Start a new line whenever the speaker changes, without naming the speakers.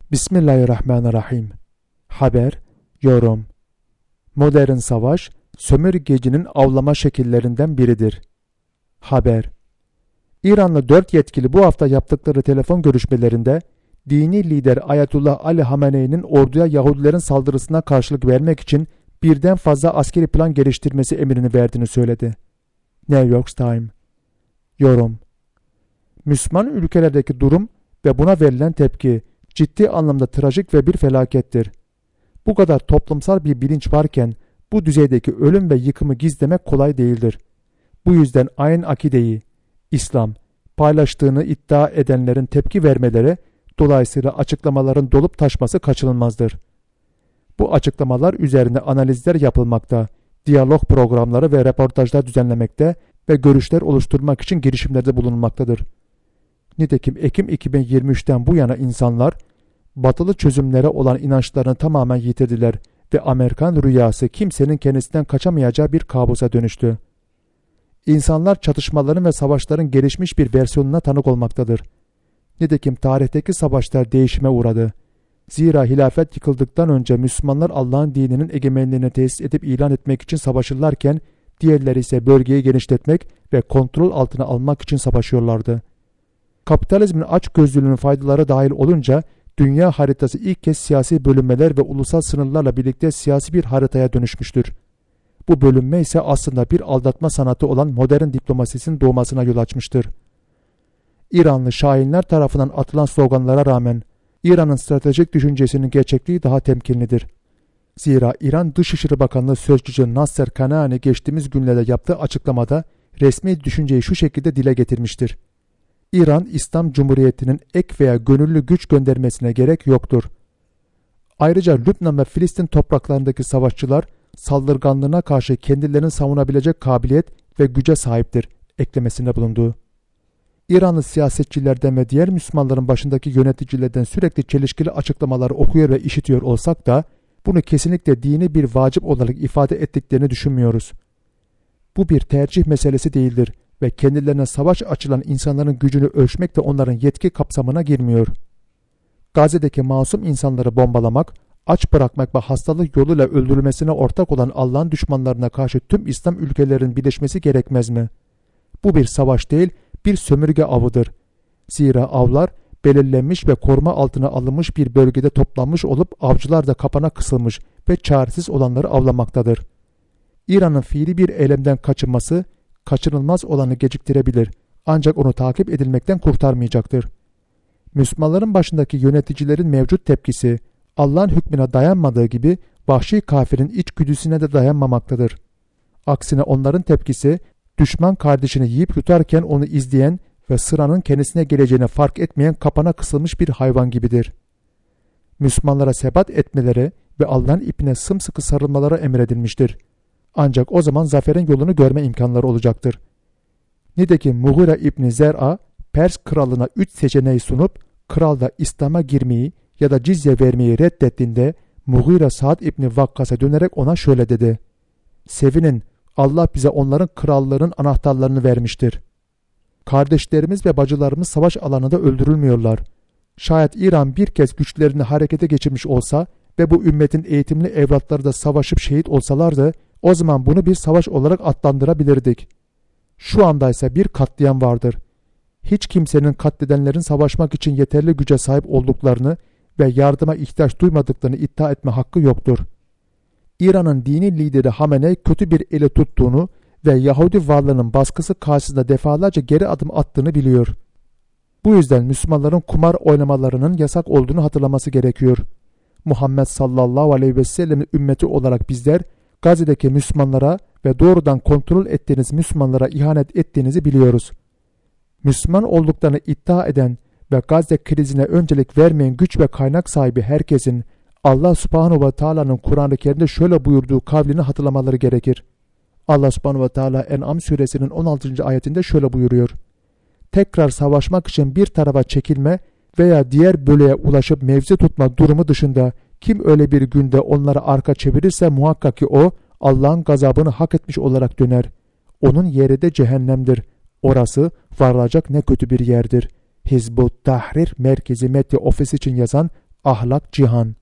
Bismillahirrahmanirrahim. Haber, yorum. Modern savaş, sömürgecinin avlama şekillerinden biridir. Haber. İranlı 4 yetkili bu hafta yaptıkları telefon görüşmelerinde, dini lider Ayetullah Ali Hamenei'nin orduya Yahudilerin saldırısına karşılık vermek için birden fazla askeri plan geliştirmesi emrini verdiğini söyledi. New York Times. Yorum. Müslüman ülkelerdeki durum ve buna verilen tepki ciddi anlamda trajik ve bir felakettir. Bu kadar toplumsal bir bilinç varken bu düzeydeki ölüm ve yıkımı gizlemek kolay değildir. Bu yüzden aynı akideyi, İslam, paylaştığını iddia edenlerin tepki vermeleri, dolayısıyla açıklamaların dolup taşması kaçınılmazdır. Bu açıklamalar üzerine analizler yapılmakta, diyalog programları ve röportajlar düzenlemekte ve görüşler oluşturmak için girişimlerde bulunmaktadır. Nitekim Ekim 2023'ten bu yana insanlar, batılı çözümlere olan inançlarını tamamen yitirdiler ve Amerikan rüyası kimsenin kendisinden kaçamayacağı bir kabusa dönüştü. İnsanlar çatışmaların ve savaşların gelişmiş bir versiyonuna tanık olmaktadır. Nitekim tarihteki savaşlar değişime uğradı. Zira hilafet yıkıldıktan önce Müslümanlar Allah'ın dininin egemenliğini tesis edip ilan etmek için savaşırlarken, diğerleri ise bölgeyi genişletmek ve kontrol altına almak için savaşıyorlardı. Kapitalizmin açgözlülüğünün faydaları dahil olunca, dünya haritası ilk kez siyasi bölünmeler ve ulusal sınırlarla birlikte siyasi bir haritaya dönüşmüştür. Bu bölünme ise aslında bir aldatma sanatı olan modern diplomasisinin doğmasına yol açmıştır. İranlı şahinler tarafından atılan sloganlara rağmen İran'ın stratejik düşüncesinin gerçekliği daha temkinlidir. Zira İran Dışişleri Bakanlığı Sözcüsü Nasser Kanani geçtiğimiz günlerde yaptığı açıklamada resmi düşünceyi şu şekilde dile getirmiştir. İran, İslam Cumhuriyeti'nin ek veya gönüllü güç göndermesine gerek yoktur. Ayrıca Lübnan ve Filistin topraklarındaki savaşçılar saldırganlığına karşı kendilerini savunabilecek kabiliyet ve güce sahiptir eklemesinde bulundu. İranlı siyasetçilerden ve diğer Müslümanların başındaki yöneticilerden sürekli çelişkili açıklamaları okuyor ve işitiyor olsak da bunu kesinlikle dini bir vacip olarak ifade ettiklerini düşünmüyoruz. Bu bir tercih meselesi değildir ve kendilerine savaş açılan insanların gücünü ölçmek de onların yetki kapsamına girmiyor. Gazze'deki masum insanları bombalamak, aç bırakmak ve hastalık yoluyla öldürülmesine ortak olan Allah'ın düşmanlarına karşı tüm İslam ülkelerinin birleşmesi gerekmez mi? Bu bir savaş değil, bir sömürge avıdır. Zira avlar belirlenmiş ve koruma altına alınmış bir bölgede toplanmış olup avcılar da kapana kısılmış ve çaresiz olanları avlamaktadır. İran'ın fiili bir eylemden kaçınması, kaçınılmaz olanı geciktirebilir ancak onu takip edilmekten kurtarmayacaktır. Müslümanların başındaki yöneticilerin mevcut tepkisi, Allah'ın hükmüne dayanmadığı gibi vahşi kafirin içgüdüsüne de dayanmamaktadır. Aksine onların tepkisi, düşman kardeşini yiyip yutarken onu izleyen ve sıranın kendisine geleceğini fark etmeyen kapana kısılmış bir hayvan gibidir. Müslümanlara sebat etmeleri ve Allah'ın ipine sımsıkı sarılmaları emredilmiştir. Ancak o zaman zaferin yolunu görme imkanları olacaktır. Nitekim Mughire İbni Zer'a, Pers kralına 3 seçeneği sunup, kral da İslam'a girmeyi ya da cizye vermeyi reddettiğinde, Mughire Sa'd İbni Vakkas'a dönerek ona şöyle dedi: "Sevinin, Allah bize onların krallarının anahtarlarını vermiştir. Kardeşlerimiz ve bacılarımız savaş alanında öldürülmüyorlar. Şayet İran bir kez güçlerini harekete geçirmiş olsa ve bu ümmetin eğitimli evlatları da savaşıp şehit olsalardı, o zaman bunu bir savaş olarak adlandırabilirdik. Şu anda ise bir katliam vardır. Hiç kimsenin katledenlerin savaşmak için yeterli güce sahip olduklarını ve yardıma ihtiyaç duymadıklarını iddia etme hakkı yoktur. İran'ın dini lideri Hamenei kötü bir ele tuttuğunu ve Yahudi varlığının baskısı karşısında defalarca geri adım attığını biliyor. Bu yüzden Müslümanların kumar oynamalarının yasak olduğunu hatırlaması gerekiyor. Muhammed sallallahu aleyhi ve sellem'in ümmeti olarak bizler Gazze'deki Müslümanlara ve doğrudan kontrol ettiğiniz Müslümanlara ihanet ettiğinizi biliyoruz. Müslüman olduklarını iddia eden ve Gazze krizine öncelik vermeyen güç ve kaynak sahibi herkesin Allah subhanahu ve teala'nın Kur'an-ı Kerim'de şöyle buyurduğu kavlini hatırlamaları gerekir. Allah subhanahu ve teala En'am suresinin 16. ayetinde şöyle buyuruyor: "Tekrar savaşmak için bir tarafa çekilme veya diğer bölüye ulaşıp mevzi tutma durumu dışında kim öyle bir günde onlara arka çevirirse muhakkak ki o Allah'ın gazabını hak etmiş olarak döner. Onun yeri de cehennemdir. Orası varılacak ne kötü bir yerdir." Hizbut Tahrir Merkezi Medya Ofisi için yazan Ahlak cihan.